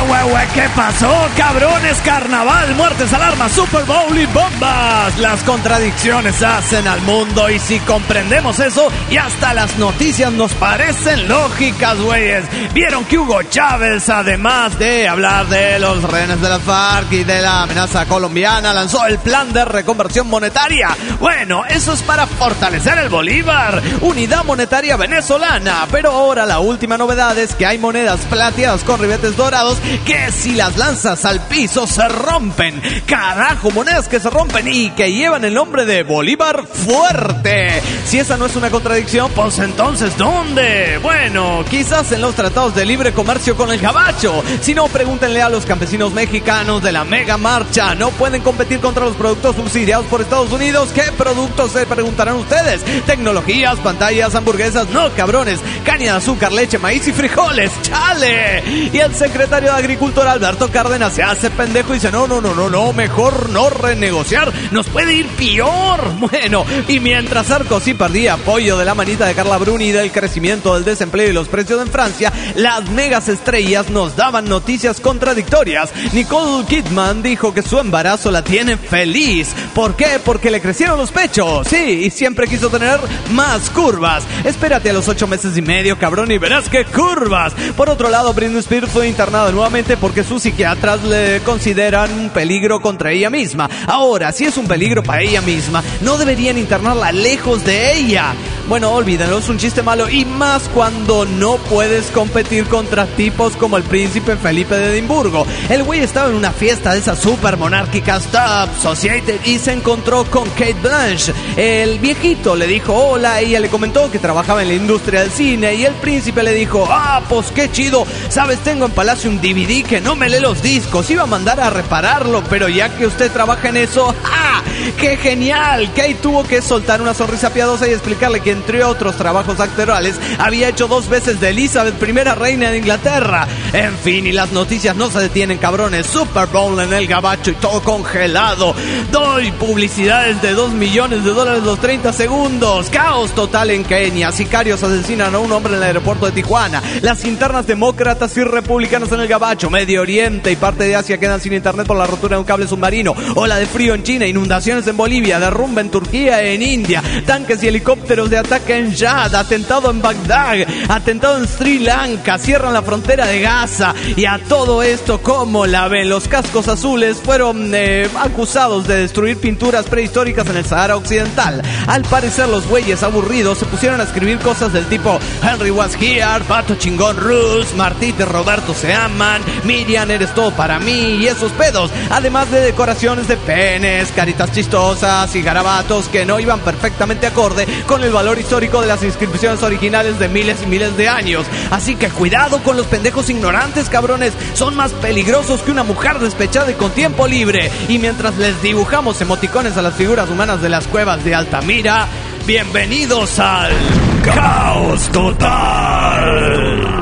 ¿Qué pasó, cabrones? Carnaval, muertes, alarmas, Super Bowl y bombas. Las contradicciones hacen al mundo y si comprendemos eso, y hasta las noticias nos parecen lógicas, güeyes. Vieron que Hugo Chávez, además de hablar de los rehenes de las FARC y de la amenaza colombiana, lanzó el plan de reconversión monetaria. Bueno, eso es para fortalecer el bolívar, unidad monetaria venezolana. Pero ahora la última novedad es que hay monedas plateadas con ribetes dorados que si las lanzas al piso se rompen. Carajo, monedas que se rompen y que llevan el nombre de Bolívar Fuerte. Si esa no es una contradicción, pues entonces ¿dónde? Bueno, quizás en los tratados de libre comercio con el gabacho. Si no, pregúntenle a los campesinos mexicanos de la mega marcha. No pueden competir contra los productos subsidiados por Estados Unidos. ¿Qué productos se preguntarán ustedes? Tecnologías, pantallas, hamburguesas. No, cabrones. Caña de azúcar, leche, maíz y frijoles. ¡Chale! Y el secretario de Agricultura, Alberto Cárdenas, se hace pendejo y dice no, mejor no renegociar, nos puede ir peor. Bueno, y mientras Sarkozy perdía apoyo de la manita de Carla Bruni del crecimiento del desempleo y los precios en Francia, las megas estrellas nos daban noticias contradictorias. Nicole Kidman dijo que su embarazo la tiene feliz. ¿Por qué? Porque le crecieron los pechos. Sí, y siempre quiso tener más curvas. Espérate a los 8 meses y medio, cabrón, y verás qué curvas. Por otro lado, Britney Spears fue internada nuevamente porque sus psiquiatras le consideran un peligro contra ella misma. Ahora, si es un peligro para ella misma, no deberían internarla lejos de ella. Bueno, olvídenlo, es un chiste malo, y más cuando no puedes competir contra tipos como el príncipe Felipe de Edimburgo. El güey estaba en una fiesta de esas super monárquicas Top Society y se encontró con Kate Blanchett. El viejito le dijo hola, ella le comentó que trabajaba en la industria del cine y el príncipe le dijo, pues qué chido, sabes, tengo en Palacio un DVD que no me lee los discos, iba a mandar a repararlo, pero ya que usted trabaja en eso, ¡qué genial! Kate tuvo que soltar una sonrisa piadosa y explicarle que entre otros trabajos actorales había hecho 2 veces de Elizabeth I, reina de Inglaterra. En fin, y las noticias no se detienen, cabrones. Super Bowl en el gabacho y todo congelado. Doy publicidades de $2 millones los 30 segundos. Caos total en Kenia. Sicarios asesinan a un hombre en el aeropuerto de Tijuana. Las internas demócratas y republicanos en el gabacho. Medio Oriente y parte de Asia quedan sin internet por la rotura de un cable submarino. Ola de frío en China, inundaciones en Bolivia, derrumbe en Turquía e en India, tanques y helicópteros de ataque en Yad, atentado en Bagdad, atentado en Sri Lanka, cierran la frontera de Gaza. Y a todo esto, ¿cómo la ven? Los cascos azules fueron acusados de destruir pinturas prehistóricas en el Sahara Occidental. Al parecer los güeyes aburridos se pusieron a escribir cosas del tipo Henry was here, Pato chingón Rus, Martí de Roberto se aman, Miriam eres todo para mí y esos pedos, además de decoraciones de penes, caritas chistosas y garabatos que no iban perfectamente acorde con el valor histórico de las inscripciones originales de miles y miles de años. Así que cuidado con los pendejos ignorantes, cabrones, son más peligrosos que una mujer despechada y con tiempo libre. Y mientras les dibujamos emoticones a las figuras humanas de las cuevas de Altamira, bienvenidos al Caos Total.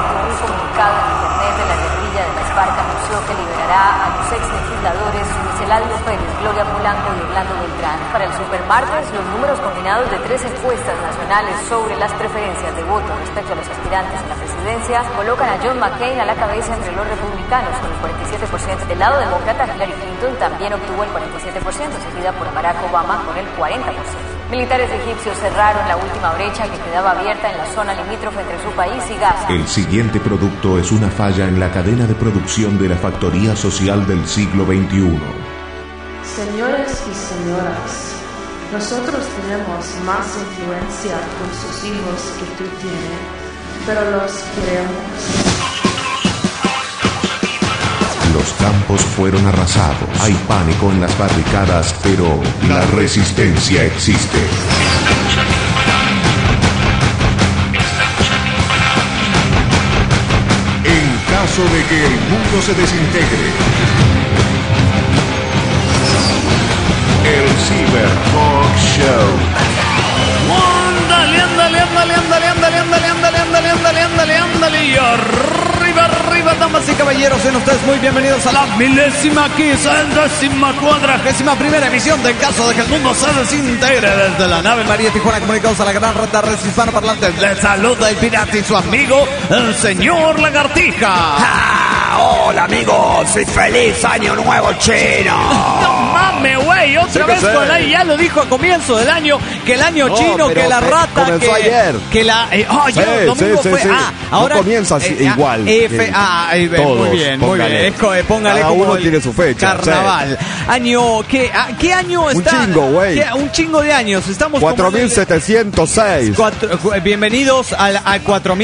Que liberará a los ex legisladores Luis Eladio Pérez, Gloria Polanco y Orlando Beltrán. Para el supermartes, los números combinados de 3 encuestas nacionales sobre las preferencias de voto respecto a los aspirantes a la presidencia colocan a John McCain a la cabeza entre los republicanos con el 47%. Del lado demócrata, Hillary Clinton también obtuvo el 47%, seguida por Barack Obama con el 40%. Militares egipcios cerraron la última brecha que quedaba abierta en la zona limítrofe entre su país y Gaza. El siguiente producto es una falla en la cadena de producción de la factoría social del siglo XXI. Señores y señoras, nosotros tenemos más influencia con sus hijos que tú tienes, pero los queremos. Los campos fueron arrasados. Hay pánico en las barricadas, pero la resistencia existe. En caso de que el mundo se desintegre, el Cyber Talk Show. Ándale, ándale, ándale, ándale, ándale, ándale, ándale, ándale, ándale, ándale, ándale, y arriba, arriba, damas y caballeros, sean ustedes muy bienvenidos a la 1141ª emisión de En caso de que el mundo se desintegre. Desde la nave María Tijuana, comunicados a la gran red de redes hispanoparlantes, les saluda el pirata y su amigo, el señor Lagartija. hola amigos, y feliz año nuevo chino. No mames, güey, otra vez con el año. Ya lo dijo a comienzo del año, que el año chino, que la rata, comenzó ayer. Que la... ayer domingo fue... ahora no comienza igual. Muy bien, muy bien. Póngale cada como uno tiene su fecha. Carnaval. Año... ¿Qué año está? Un chingo, güey. Un chingo de años. Estamos 4706. Bienvenidos a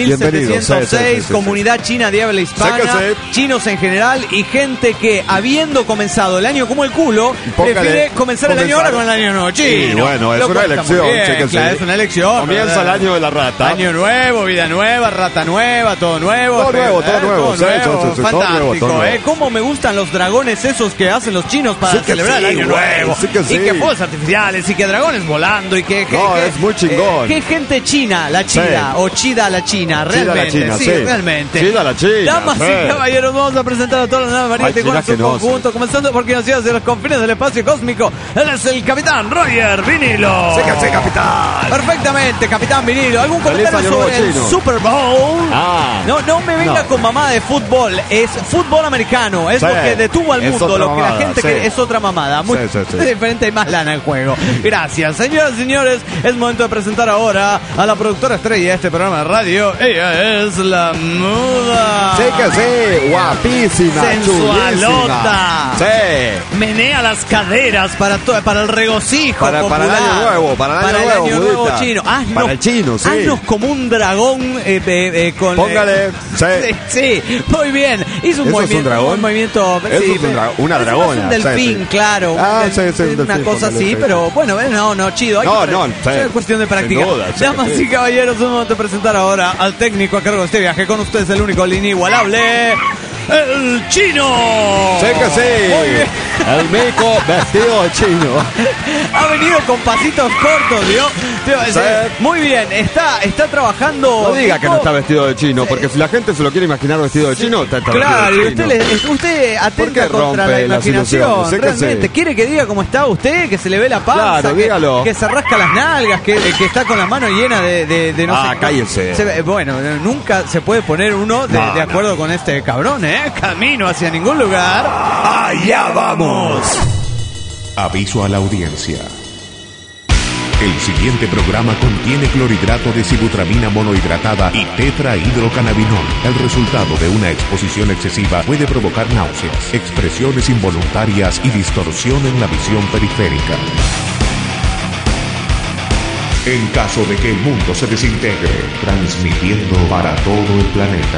4706, comunidad china de habla hispana, chinos en general y gente que, habiendo comenzado el año como el culo, prefiere comenzar el año ahora con el año nuevo chino. Sí, bueno, es una elección. Claro, es una elección. Comienza el año de la rata. Año nuevo, vida nueva, rata nueva, todo nuevo. Todo nuevo. Fantástico, Cómo me gustan los dragones esos que hacen los chinos para celebrar el año nuevo. Y que fuegos artificiales, y que dragones volando, y que... es muy chingón. Qué gente china, la chida, o chida la china, realmente. Realmente. Chida la china. Damas y caballeros, vamos a presentar a todas las nuevas variantes con su conjunto, comenzando por quien nació desde los confines del espacio cósmico. Él es el Capitán Roger Vinilo. Sí, capitán. Perfectamente, Capitán Vinilo. ¿Algún comentario sobre el Super Bowl? No me venga con mamada de fútbol. Es fútbol americano. Es lo que detuvo al mundo. Lo que la gente cree es otra mamada. Muy diferente y más lana en juego. Gracias, señoras y señores. Es momento de presentar ahora a la productora estrella de este programa de radio. Ella es la Muda. Sí, guapísima, sensualota. Sí. Menea las caderas para el regocijo para popular. el año nuevo, para el año nuevo chino. Para el chino, sí. Haznos como un dragón con... Póngale. Sí, muy bien. Hizo un movimiento. ¿Es un dragón? Un movimiento. Una dragona. Un delfín, claro. Una cosa así, pero bueno, no, chido. Es cuestión de práctica. Damas y caballeros, vamos a presentar ahora al técnico a cargo de este viaje. Con ustedes el único, el inigualable, el chino. Sí que sí. Muy bien. El mico vestido de chino. Ha venido con pasitos cortos, ¿vio? Muy bien, está trabajando. No diga que no está vestido de chino, porque si la gente se lo quiere imaginar vestido de chino, está claro, y vestido de chino. usted atenta contra la imaginación. Realmente, ¿quiere que diga cómo está usted? Que se le ve la panza, claro, dígalo. Que se rasca las nalgas, que está con las manos llenas de no sé. Cállese. Bueno, nunca se puede poner uno de acuerdo con este cabrón, Camino hacia ningún lugar. ¡Allá vamos! Aviso a la audiencia. El siguiente programa contiene clorhidrato de sibutramina monohidratada y tetrahidrocannabinol. El resultado de una exposición excesiva puede provocar náuseas, expresiones involuntarias y distorsión en la visión periférica. En caso de que el mundo se desintegre, transmitiendo para todo el planeta.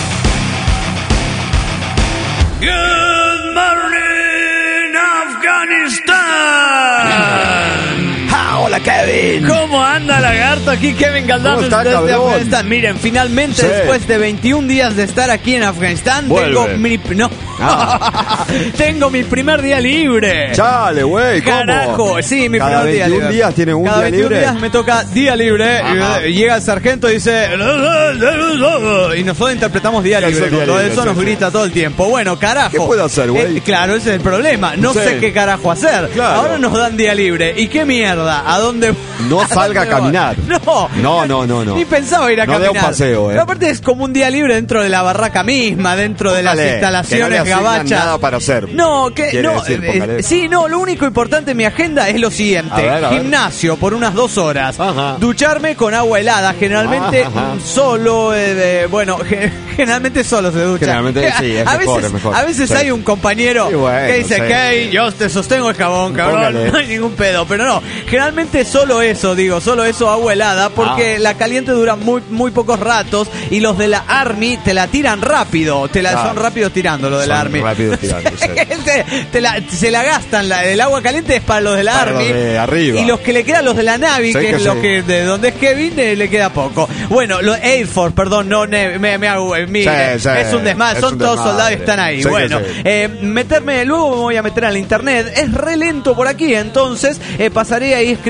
Good morning, Afganistán. Hola, Kevin. ¿Cómo anda, lagarto? Aquí Kevin Galdames desde Afganistán. Miren, finalmente, después de 21 días de estar aquí en Afganistán, tengo mi primer día libre. Chale, güey, ¿cómo? Carajo, sí, mi primer día libre. Cada 21 días tiene un día libre. Cada 21 días me toca día libre. Y llega el sargento y dice... Y nosotros interpretamos día libre. Todo eso nos grita todo el tiempo. Bueno, carajo. ¿Qué puedo hacer, güey? Claro, ese es el problema. No sé qué carajo hacer. Claro. Ahora nos dan día libre. ¿Y qué mierda? ¿A dónde? No salga a caminar. No. Ni pensaba ir a caminar. No de un paseo, Pero aparte es como un día libre dentro de la barraca misma, dentro de las instalaciones gabachas. Nada para hacer. Lo único importante en mi agenda es lo siguiente. A ver. Gimnasio por unas 2 horas. Ajá. Ducharme con agua helada. Generalmente solo, generalmente solo se ducha. Generalmente sí, es mejor. A veces hay un compañero que dice, yo te sostengo el jabón, cabrón. Póngale. No hay ningún pedo, pero no. Generalmente solo eso, agua helada, porque la caliente dura muy pocos ratos y los de la Army te la tiran rápido. Son rápidos tirando lo de la Army. Se la gastan. El agua caliente es para los de la Army. De arriba. Y los que le quedan los de la Navy, que es lo que de donde es Kevin, le queda poco. Bueno, los Air Force, perdón, no me hago es un desmadre, son todos soldados y están ahí. Luego me voy a meter al internet. Es re lento por aquí, entonces pasaré ahí a escribir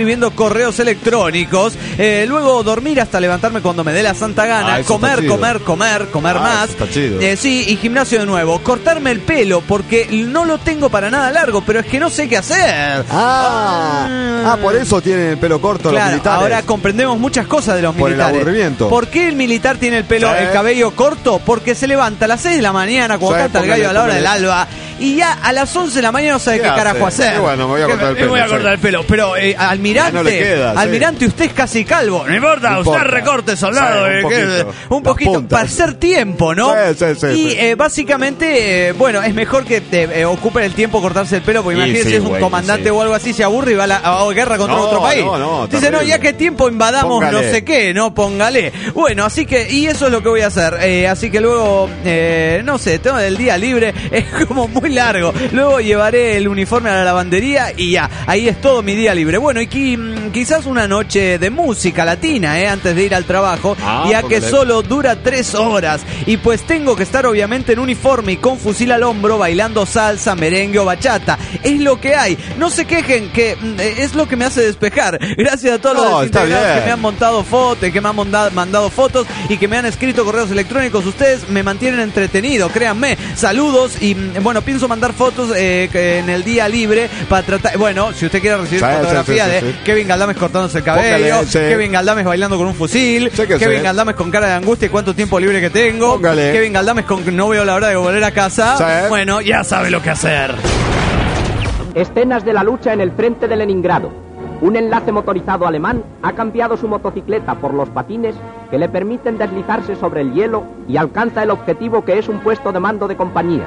escribiendo correos electrónicos, luego dormir hasta levantarme cuando me dé la santa gana, comer más, sí, y gimnasio de nuevo, cortarme el pelo porque no lo tengo para nada largo, pero es que no sé qué hacer. Por eso tienen el pelo corto, claro, los militares. Ahora comprendemos muchas cosas de los militares. Por el aburrimiento. ¿Por qué el militar tiene el cabello corto? Porque se levanta a las 6 de la mañana cuando canta el gallo a la hora del alba y ya a las 11 de la mañana no sabe qué carajo hacer. Bueno, me voy a cortar el pelo. Pero almirante, no le queda, almirante, usted es casi calvo. No importa, usted recorte, soldado. Un poquito para hacer tiempo, ¿no? Y básicamente, bueno, es mejor que ocupen el tiempo cortarse el pelo, porque imagínense si es un comandante o algo así, se aburre y va a guerra contra otro país. Dice, no, ya que tiempo invadamos no sé qué, no, póngale. Bueno, así que, y eso es lo que voy a hacer. Así que luego, no sé, tema del día libre es como muy largo. Luego llevaré el uniforme a la lavandería y ya, ahí es todo mi día libre. Bueno, y quizás una noche de música latina, antes de ir al trabajo, ya que solo dura 3 horas. Y pues tengo que estar obviamente en uniforme y con fusil al hombro bailando salsa, merengue o bachata. Es lo que hay. No se quejen, que es lo que me hace despejar. Gracias a todos los desintegrados que me han montado fotos, que me han mandado fotos y que me han escrito correos electrónicos. Ustedes me mantienen entretenido, créanme. Saludos y bueno, pienso mandar fotos en el día libre para tratar. Bueno, si usted quiere recibir fotografía de Kevin Galdames cortándose el cabello, Kevin Galdames bailando con un fusil, Kevin Galdames con cara de angustia y cuánto tiempo libre que tengo, Kevin Galdames con no veo la hora de volver a casa. Bueno, ya sabe lo que hacer. Escenas de la lucha en el frente de Leningrado. Un enlace motorizado alemán ha cambiado su motocicleta por los patines que le permiten deslizarse sobre el hielo y alcanza el objetivo, que es un puesto de mando de compañía.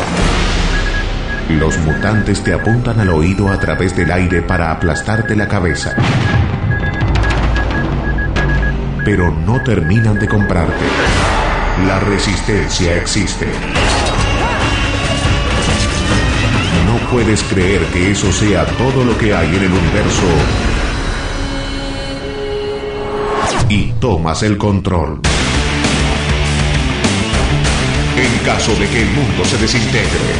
Los mutantes te apuntan al oído a través del aire para aplastarte la cabeza. Pero no terminan de comprarte. La resistencia existe. No puedes creer que eso sea todo lo que hay en el universo. Y tomas el control. En caso de que el mundo se desintegre.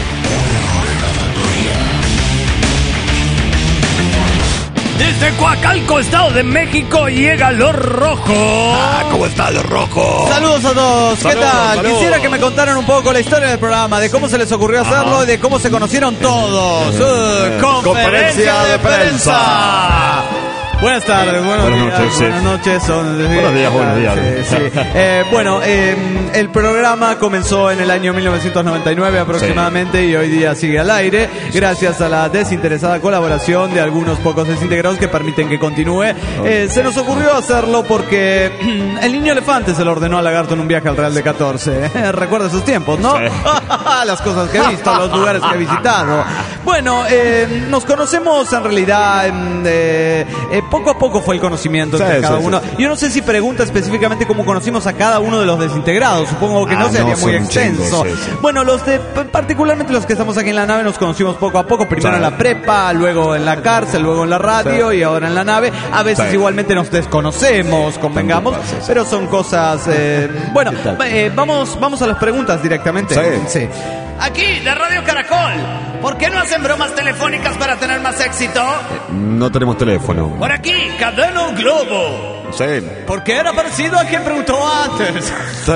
Desde Coacalco, Estado de México, llega Los Rojos. ¿Cómo está Los Rojos? Saludos a todos. ¿Qué tal? Saludos. Quisiera que me contaran un poco la historia del programa, de cómo se les ocurrió hacerlo y de cómo se conocieron todos. Conferencia de prensa. Buenas tardes, buenas noches. Buenas noches. Buenos días. Bueno, el programa comenzó en el año 1999 aproximadamente y hoy día sigue al aire gracias a la desinteresada colaboración de algunos pocos desintegrados que permiten que continúe. Se nos ocurrió hacerlo porque el niño elefante se lo ordenó al lagarto en un viaje al Real de 14. Recuerda esos tiempos, ¿no? Sí. Las cosas que he visto, los lugares que he visitado. Bueno, nos conocemos en realidad poco a poco fue el conocimiento entre cada uno. Yo no sé si pregunta específicamente cómo conocimos a cada uno de los desintegrados. Supongo que no sería muy extenso. Bueno, particularmente los que estamos aquí en la nave nos conocimos poco a poco. Primero en la prepa, luego en la cárcel, luego en la radio y ahora en la nave. A veces igualmente nos desconocemos, convengamos, pero son cosas... bueno, vamos a las preguntas directamente. Sí. Aquí, de Radio Caracol. ¿Por qué no hacen bromas telefónicas para tener más éxito? No tenemos teléfono. Por aquí, Cadena Globo. Sí. Porque era parecido a quien preguntó antes.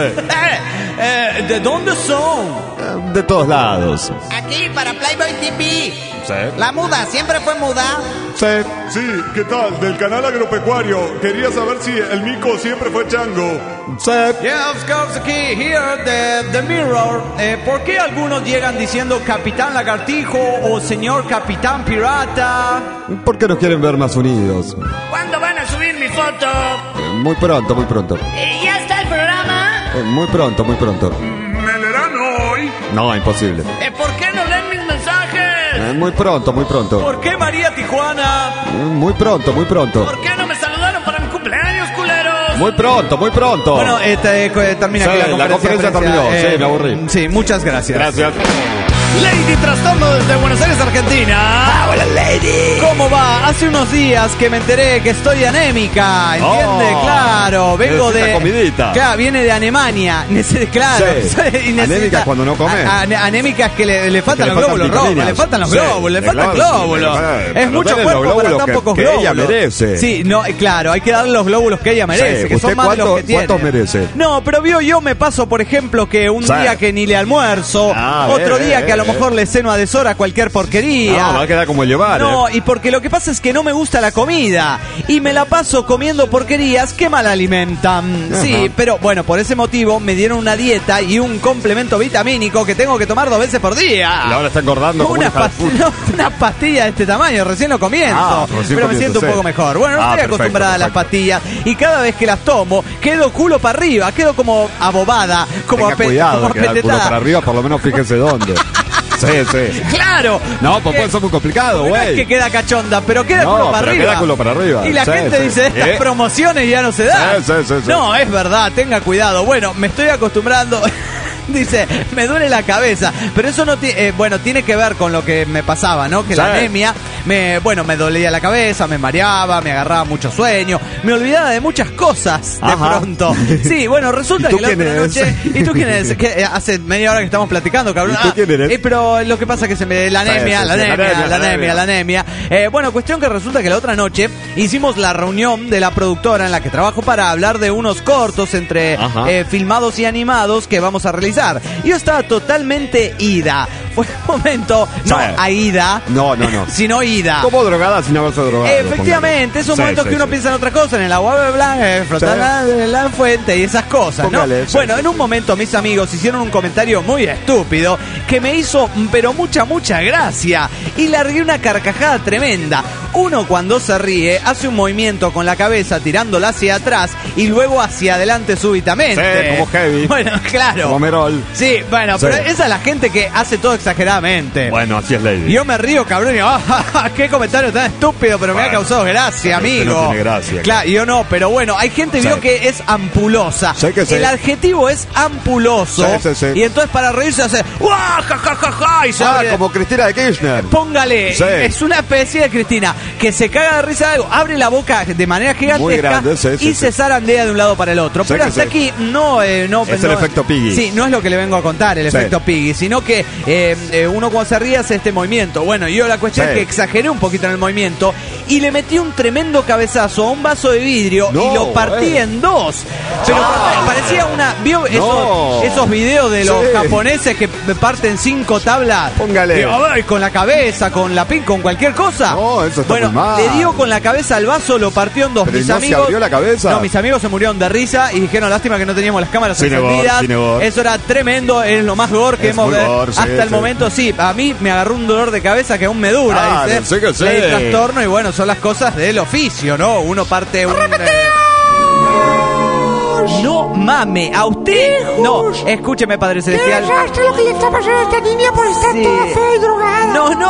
Sí. ¿De dónde son? De todos lados. Aquí, para Playboy TV. Sí. La muda, ¿siempre fue muda? Sí, ¿qué tal? Del canal agropecuario. Quería saber si el mico siempre fue chango. Sí. Yeah, of course, aquí, here, the mirror. ¿Por qué algunos llegan diciendo Capitán Lagartijo o Señor Capitán Pirata? ¿Por qué nos quieren ver más unidos? ¿Cuándo van a subir mi foto? Muy pronto. ¿Ya está el programa? Muy pronto. ¿Me leerán hoy? No, imposible. ¿Por qué no leen mis mensajes? Muy pronto. ¿Por qué María Tijuana? Muy pronto. ¿Por qué no me saludaron para mi cumpleaños, culeros? Muy pronto. Bueno, termina aquí la conferencia. La conferencia terminó, sí, me aburrí. Sí, muchas gracias. Gracias. Lady Trastorno desde Buenos Aires, Argentina. Hola, Lady. ¿Cómo va? Hace unos días que me enteré que estoy anémica, ¿entiende? Claro, vengo de... comidita. Claro, viene de Alemania. Claro. Sí. Anémica cuando no come. Anémica es que le faltan los glóbulos rojos, le faltan los glóbulos, le faltan glóbulos. Es mucho cuerpo para tan pocos glóbulos. Ella merece. Sí, no, claro, hay que darle los glóbulos que ella merece, que son más de los que tiene. ¿Cuántos merece? No, pero yo me paso, por ejemplo, que un día que ni le almuerzo, otro día que a lo mejor le ceno a deshora cualquier porquería. No, va a quedar como llevar. No, y porque lo que pasa es que no me gusta la comida y me la paso comiendo porquerías que mal alimentan. Ajá. Sí, pero bueno, por ese motivo me dieron una dieta y un complemento vitamínico que tengo que tomar 2 veces por día. Y ahora está engordando como una pastilla de este tamaño, recién lo comienzo. Pero me siento un poco mejor. Bueno, no estoy acostumbrada a las pastillas y cada vez que las tomo quedo culo para arriba, quedo como abobada, como cuidado, queda el culo para arriba, por lo menos fíjese dónde. Sí. Claro. No, pues puede ser muy complicado, güey. No es que queda cachonda, pero queda culo para arriba. Queda culo para arriba. Y la gente dice, estas promociones ya no se dan. Sí. No, es verdad, tenga cuidado. Bueno, me estoy acostumbrando. Dice, me duele la cabeza, pero eso no tiene que ver con lo que me pasaba, ¿no? Que la anemia, me dolía la cabeza, me mareaba, me agarraba mucho sueño, me olvidaba de muchas cosas de pronto. Sí, bueno, resulta que la otra noche... ¿Y tú quién eres? Que hace media hora que estamos platicando, cabrón. ¿Y tú quién eres? Pero lo que pasa es que se me... La anemia. Bueno, cuestión que resulta que la otra noche hicimos la reunión de la productora en la que trabajo para hablar de unos cortos entre filmados y animados que vamos a realizar. Yo estaba totalmente ida. Fue un momento, no aída, no, sino ida. Como drogada sin haberse drogado. Efectivamente, esos momentos que uno piensa en otra cosa, en el agua blanca, flotar en la fuente y esas cosas, ¿no? Bueno, en un momento mis amigos hicieron un comentario muy estúpido que me hizo, pero mucha gracia. Y largué una carcajada tremenda. Uno cuando se ríe hace un movimiento con la cabeza tirándola hacia atrás y luego hacia adelante súbitamente. Sí, como Heavy. Bueno, claro. Como Merol. Sí, bueno, pero esa es la gente que hace todo exageradamente. Bueno, así es, Lady. Yo me río, cabrón, y qué comentario tan estúpido, pero me ha causado gracia, amigo. No tiene gracia. Claro, yo no, pero bueno, hay gente vio que es ampulosa. El adjetivo es ampuloso. Sí. Y entonces para reírse hace y se como Cristina de Kirchner. Póngale, es una especie de Cristina que se caga de risa de algo, abre la boca de manera gigantesca y se zarandea de un lado para el otro. Pero hasta aquí no es el efecto Piggy. Sí, no es lo que le vengo a contar, el efecto Piggy, sino que uno cuando se ríe hace este movimiento. Bueno, yo la cuestión es que exageré un poquito en el movimiento y le metí un tremendo cabezazo a un vaso de vidrio y lo partí en dos. Pero parecía una... ¿Vio esos videos de los japoneses que parten 5 tablas? Póngale. Con la cabeza, con la pin, con cualquier cosa. No, eso está muy mal. Le dio con la cabeza al vaso, lo partió en dos. Pero mis no amigos, se abrió la cabeza. No, mis amigos se murieron de risa y dijeron, lástima que no teníamos las cámaras encendidas. Eso era tremendo, es lo más gore que hemos visto hasta el momento. Sí, a mí me agarró un dolor de cabeza que aún me dura. Sé que Le di trastorno y bueno, son las cosas del oficio, ¿no? Uno parte un... No mame, a usted no. Escúcheme, Padre Celestial. ¿Qué lo que le está pasando a esta niña por estar toda fea y drogada?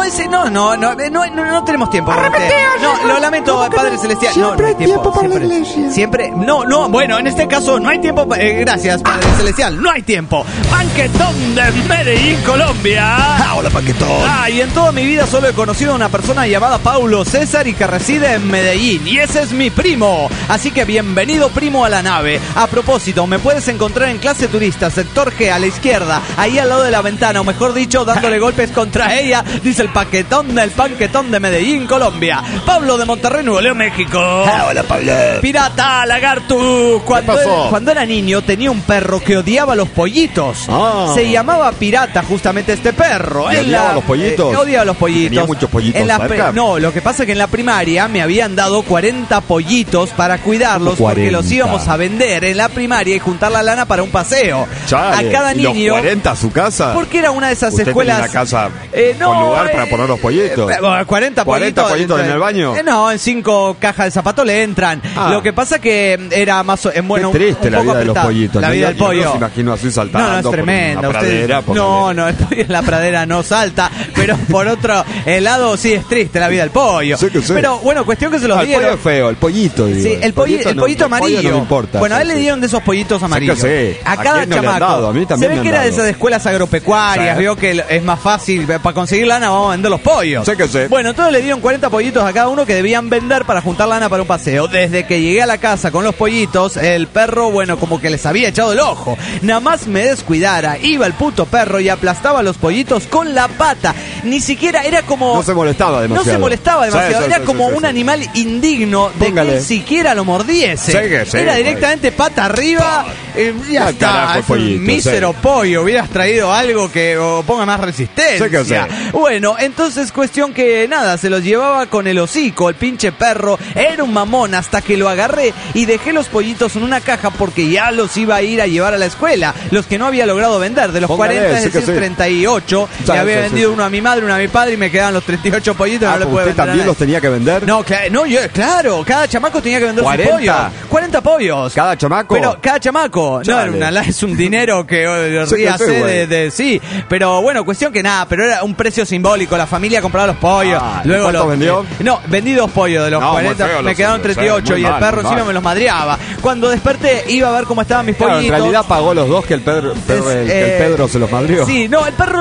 No tenemos tiempo. No, lo lamento, Padre Celestial. Siempre hay tiempo para la iglesia. Siempre, bueno, en este caso no hay tiempo. Gracias, Padre Celestial, no hay tiempo. Panquetón de Medellín, Colombia. Hola, Panquetón. Y en toda mi vida solo he conocido a una persona llamada Paulo César y que reside en Medellín. Y ese es mi primo. Así que bienvenido, primo, a la nave. A propósito, me puedes encontrar en clase turista, sector G, a la izquierda, ahí al lado de la ventana, o mejor dicho, dándole golpes contra ella, dice el panquetón de Medellín, Colombia. Pablo de Monterrey, Nuevo León, México. Hola, Pablo. Pirata, lagarto. Cuando era niño tenía un perro que odiaba los pollitos. Se llamaba Pirata justamente este perro. ¿Odiaba los pollitos? Odiaba los pollitos. ¿Tenía muchos pollitos cerca? No, lo que pasa es que en la primaria me habían dado 40 pollitos para cuidarlos porque los íbamos a vender en la primaria y juntar la lana para un paseo. Chale, a cada niño. ¿Y los 40 a su casa? Porque era una de esas ¿Usted escuelas. ¿Usted tenía una casa con lugar para poner los pollitos? 40 pollitos en el baño? No, en 5 cajas de zapatos le entran. Lo que pasa que era más... bueno, qué triste la vida de los pollitos. La vida del pollo. Yo me imagino así saltando. No, es tremendo. Por una pradera, no, el pollo en la pradera no salta. Pero por otro lado sí es triste la vida del pollo. Sí que sí. Pero bueno, cuestión que se los dieron. El pollo es feo, el pollito. Digo. Sí, el pollito amarillo. No me importa. Bueno, a él le dieron de esos pollitos amarillos. Sí. A cada quién no le han chamaco. dado? A mí también Se ve que era de esas escuelas agropecuarias. Vio que es más fácil. Para conseguir lana vamos a vender los pollos. Sé que sí. Bueno, entonces le dieron 40 pollitos a cada uno que debían vender para juntar lana para un paseo. Desde que llegué a la casa con los pollitos, el perro, bueno, como que les había echado el ojo. Nada más me descuidara, iba el puto perro y aplastaba los pollitos con la pata. Ni siquiera era como... No se molestaba demasiado. No se molestaba demasiado. Sí, Era como un animal indigno de Póngale. que él siquiera lo mordiese. Sí, Era directamente pata arriba. Ya está. Carajo, Es un pollito, mísero pollo. Hubieras traído algo que ponga más resistencia. Bueno, entonces cuestión que nada, se los llevaba con el hocico. El pinche perro era un mamón hasta que lo agarré y dejé los pollitos en una caja porque ya los iba a ir a llevar a la escuela. Los que no había logrado vender. De los 40, es decir, 38. Le había vendido uno a mi madre, uno a mi padre y me quedaban los 38 pollitos. No le puedo ¿Usted vender a también nadie. los tenía que vender? No, yo, claro, cada chamaco tenía que vender 40. su pollo. 40 pollos. ¿Cada chamaco? Pero cada chamaco. Chale. No, es un dinero que ríase sí. Pero bueno, cuestión que nada, pero era un precio simbólico. La familia compraba los pollos. Luego ¿cuántos vendió? No, vendí 2 pollos de los 40. Me quedaron 38 y el perro encima me los madreaba. Cuando desperté, iba a ver cómo estaban mis pollitos. En realidad pagó los dos que el Pedro se los madrió. Sí, no, el perro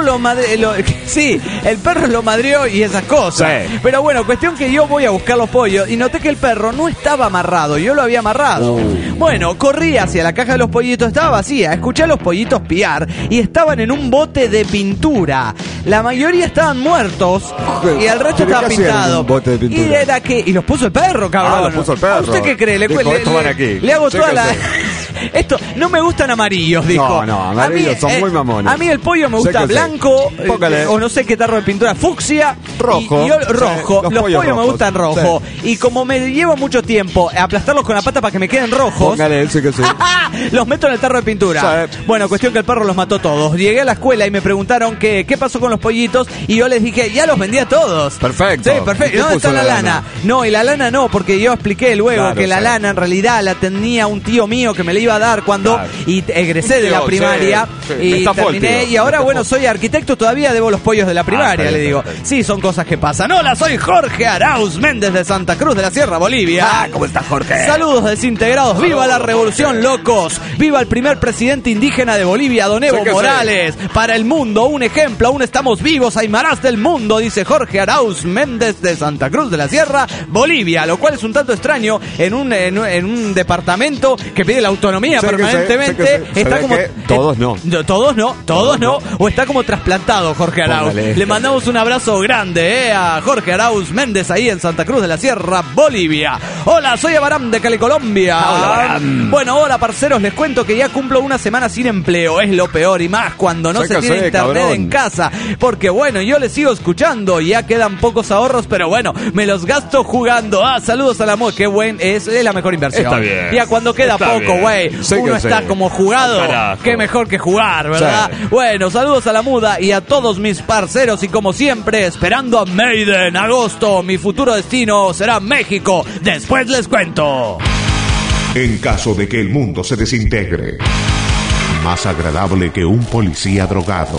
sí, el perro lo madrió y esas cosas. Sí. Pero bueno, cuestión que yo voy a buscar los pollos y noté que el perro no estaba amarrado, yo lo había amarrado. Bueno, corrí hacia la caja de los pollitos, estaba vacía, escuché a los pollitos piar y estaban en un bote de pintura. La mayoría estaban muertos y el resto estaba pintado. Bote de pintura? Y era que y los puso el perro, cabrón. Los puso el perro. ¿A usted qué cree? Le hago toda la... Esto, no me gustan amarillos, dijo. No, amarillos son muy mamones. A mí el pollo me gusta blanco, o no sé qué tarro de pintura, fucsia, rojo. Y yo, rojo. Sí, los pollos me gustan rojo. Sí. Y como me llevo mucho tiempo a aplastarlos con la pata para que me queden rojos, póngale, sí que sí. los meto en el tarro de pintura. Sí. Bueno, cuestión que el perro los mató todos. Llegué a la escuela y me preguntaron qué pasó con los pollitos y yo les dije, ya los vendí a todos. Perfecto. Sí, perfecto. ¿Dónde está la lana? No, y la lana no, porque yo expliqué luego que la lana en realidad la tenía un tío mío que me la iba a dar cuando y egresé de la primaria y terminé. Y ahora, bueno, soy arquitecto, todavía debo los pollos de la primaria, le digo. Sí, son cosas que pasan. Hola, soy Jorge Arauz Méndez de Santa Cruz de la Sierra, Bolivia. ¿Cómo estás, Jorge? Saludos desintegrados. ¡Viva la revolución, locos! ¡Viva el primer presidente indígena de Bolivia, don Evo Morales! Para el mundo, un ejemplo, aún estamos vivos, aymarás del mundo, dice Jorge Arauz Méndez de Santa Cruz de la Sierra, Bolivia, lo cual es un tanto extraño en un departamento que pide la autonomía permanentemente. Está como todos no. O está como trasplantado Jorge Arauz. Le mandamos un abrazo grande a Jorge Arauz Méndez ahí en Santa Cruz de la Sierra, Bolivia. Hola, soy Abaram de Cali, Colombia. Hola, bueno, hola parceros, les cuento que ya cumplo una semana sin empleo. Es lo peor y más cuando no se tiene internet en casa. Porque bueno, yo les sigo escuchando. Ya quedan pocos ahorros, pero bueno, me los gasto jugando. Saludos a la moda. Qué buen, es la mejor inversión. Está bien. Ya cuando queda poco, güey, uno está como jugado. Qué mejor que jugar, ¿verdad? Sí. Bueno, saludos a la muda y a todos mis parceros y como siempre, esperando a Maiden, agosto. Mi futuro destino será México. Después les cuento. En caso de que el mundo se desintegre, más agradable que un policía drogado.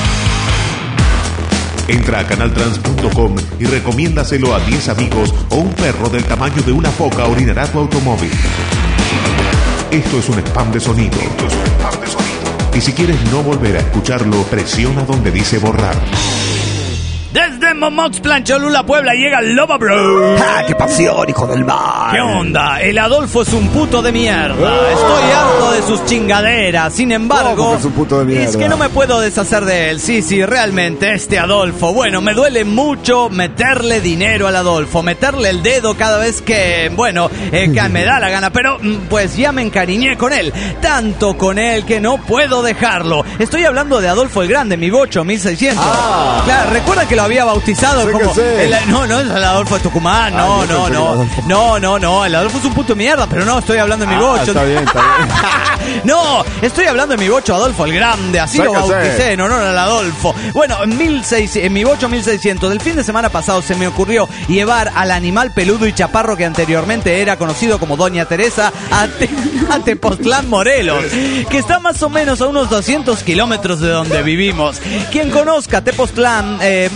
Entra a canaltrans.com y recomiéndaselo a 10 amigos o un perro del tamaño de una foca orinará tu automóvil. Esto es un spam de sonido. Y si quieres no volver a escucharlo, presiona donde dice borrar. Desde Momoxplan, Cholula, Puebla, llega el Loba Bro. ¡Qué pasión, hijo del mar! ¿Qué onda? El Adolfo es un puto de mierda. Estoy harto de sus chingaderas. Sin embargo, es un puto de mierda. Es que no me puedo deshacer de él. Sí, realmente, este Adolfo. Bueno, me duele mucho meterle dinero al Adolfo. Meterle el dedo cada vez que, que me da la gana. Pero, pues ya me encariñé con él. Tanto con él que no puedo dejarlo. Estoy hablando de Adolfo el Grande, mi bocho, 1600. Claro, recuerda que lo había bautizado como no es el Adolfo de Tucumán, no, el Adolfo es un puto mierda, pero no estoy hablando de mi bocho. Está bien. No, estoy hablando de mi bocho Adolfo el Grande, así lo bauticé en honor al Adolfo. Bueno, en mi bocho 1600, el fin de semana pasado se me ocurrió llevar al animal peludo y chaparro que anteriormente era conocido como Doña Teresa a Tepoztlán, Morelos, que está más o menos a unos 200 kilómetros de donde vivimos. Quien conozca Tepoztlán, les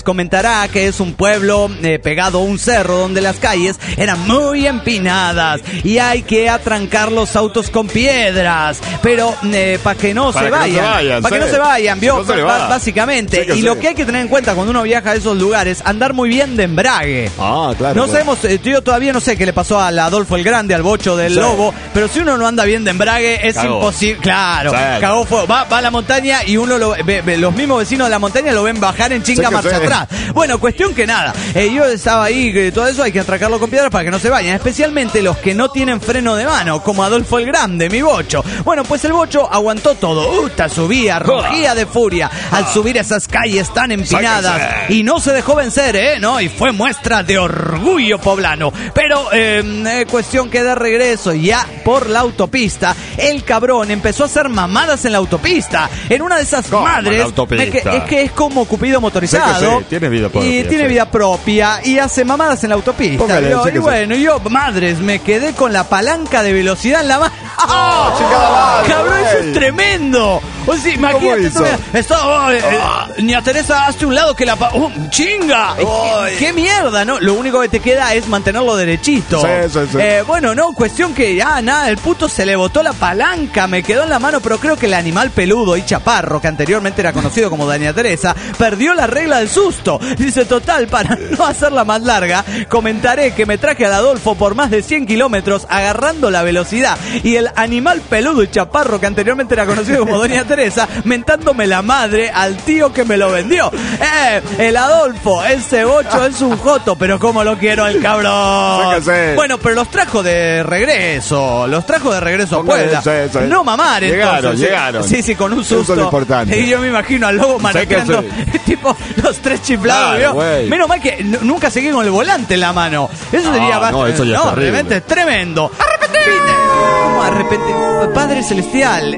les comentará que es un pueblo pegado a un cerro donde las calles eran muy empinadas y hay que atrancar los autos con piedras, pero para que no se vayan, para que no se vayan, vio, básicamente. Sí, y lo que hay que tener en cuenta cuando uno viaja a esos lugares, andar muy bien de embrague. Ah, claro. No sabemos, yo todavía no sé qué le pasó al Adolfo el Grande, al bocho del Lobo, pero si uno no anda bien de embrague es imposible. Claro, cagó fuego. Va a la montaña y uno los mismos vecinos de la montaña lo ven bajar en chinga marcha atrás. Bueno, cuestión que nada, yo estaba ahí, todo eso hay que atracarlo con piedras para que no se vayan, especialmente los que no tienen freno de mano, como Adolfo el Grande, mi bocho. Bueno, pues el bocho aguantó todo, subía, rugía de furia al subir esas calles tan empinadas y no se dejó vencer, ¿no? Y fue muestra de orgullo poblano. Pero cuestión que de regreso ya por la autopista, el cabrón empezó a hacer mamadas en la autopista. En una de esas madres, es que es como Cupido motorizado. Sí, tiene vida propia. Y tiene vida propia y hace mamadas en la autopista. Póngale, y bueno, yo, madres, me quedé con la palanca de velocidad en la mano. ¡Oh, chingada! ¡Cabrón, eso es tremendo! O sea, imagínate, Niña Teresa, hazte un lado que la... ¡Chinga! ¡Qué mierda, no! Lo único que te queda es mantenerlo derechito. Sí. Bueno, no, cuestión que nada, el puto se le botó la palanca, me quedó en la mano, pero creo que el animal peludo y chaparro, que anteriormente era conocido como Doña Teresa, perdió la regla del susto. Dice, total, para no hacerla más larga, comentaré que me traje al Adolfo por más de 100 kilómetros agarrando la velocidad y el animal peludo y chaparro, que anteriormente era conocido como Doña Teresa, mentándome la madre al tío que me lo vendió. El Adolfo, ese bocho es un joto, pero cómo lo quiero al cabrón. Bueno, pero los trajo de regreso a Puebla. No mamar, llegaron. Sí, con un susto. Eso es lo importante. Y yo me imagino al lobo manejando, tipo los tres chiflados, ¿vio? Menos mal que nunca seguí con el volante en la mano. Eso sería eso ya es realmente es tremendo. ¡Arrepentir! ¿Cómo arrepentir? Padre Celestial.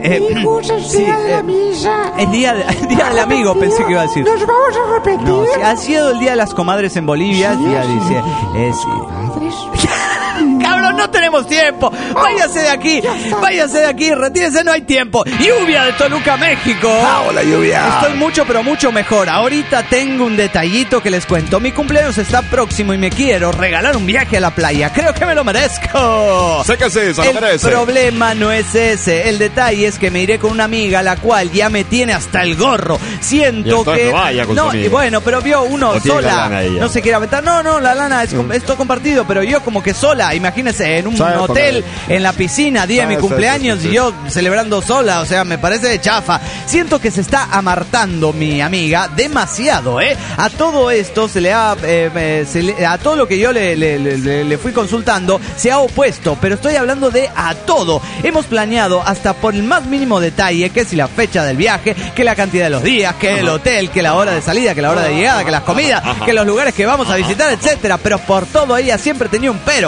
El día del amigo, pensé que iba a decir. Nos vamos a repetir. No, ha sido el día de las comadres en Bolivia. Ya dice. Cabrón, no tenemos tiempo. Váyase de aquí, retírese, no hay tiempo. Lluvia de Toluca, México. Hola, Lluvia. Estoy mucho, pero mucho mejor. Ahorita tengo un detallito que les cuento. Mi cumpleaños está próximo y me quiero regalar un viaje a la playa. Creo que me lo merezco. Sé que sí, se lo merece. El problema no es ese. El detalle es que me iré con una amiga, la cual ya me tiene hasta el gorro. Siento que... No vaya con su amiga. Y bueno, pero vio uno sola. No se quiere aventar. No, la lana es todo compartido, pero yo como que sola. Imagínense, en un hotel, en la piscina, día de mi cumpleaños y yo celebrando sola, o sea, me parece de chafa. Siento que se está amartando mi amiga demasiado, A todo esto a todo lo que yo le fui consultando, se ha opuesto, pero estoy hablando de a todo. Hemos planeado hasta por el más mínimo detalle, que si la fecha del viaje, que la cantidad de los días, que el hotel, que la hora de salida, que la hora de llegada, que las comidas, que los lugares que vamos a visitar, etcétera. Pero por todo ella siempre tenía un pero.